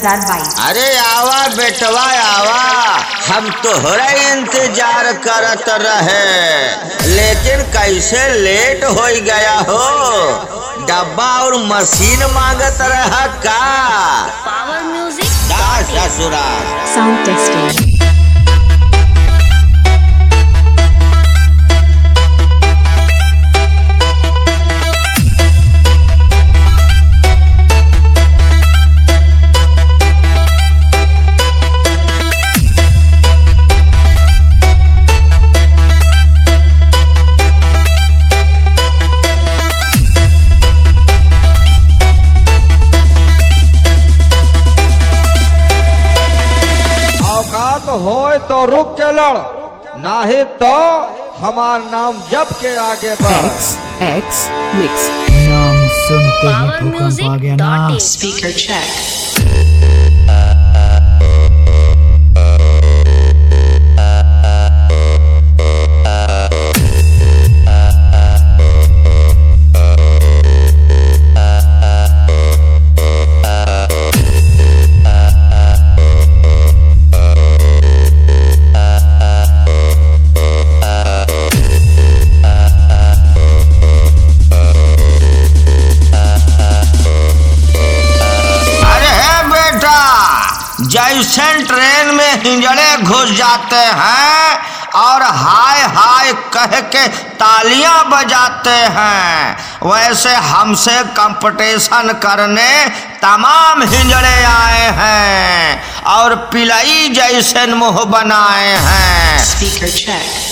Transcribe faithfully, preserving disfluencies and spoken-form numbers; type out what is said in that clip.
हजार बाईस। अरे आवा बेटवा आवा, हम तोहरा इंतजार करत रहे, लेकिन कैसे लेट हो गया हो। डब्बा और मशीन मांगत रहा का। पावर म्यूजिक ससुरा साउंड टेस्टिंग। होए तो रुक के लड़, नाही तो हमार नाम जप के आगे बढ़। एक्स मिक्स नाम सुनते ही भूकंप आ गया ना। Speaker check. जैसे ट्रेन में हिंजड़े घुस जाते हैं और हाय हाय कह के तालियां बजाते हैं, वैसे हमसे कंपटीशन करने तमाम हिंजड़े आए हैं और पिलई जैसे मुंह बनाए हैं। Speaker check.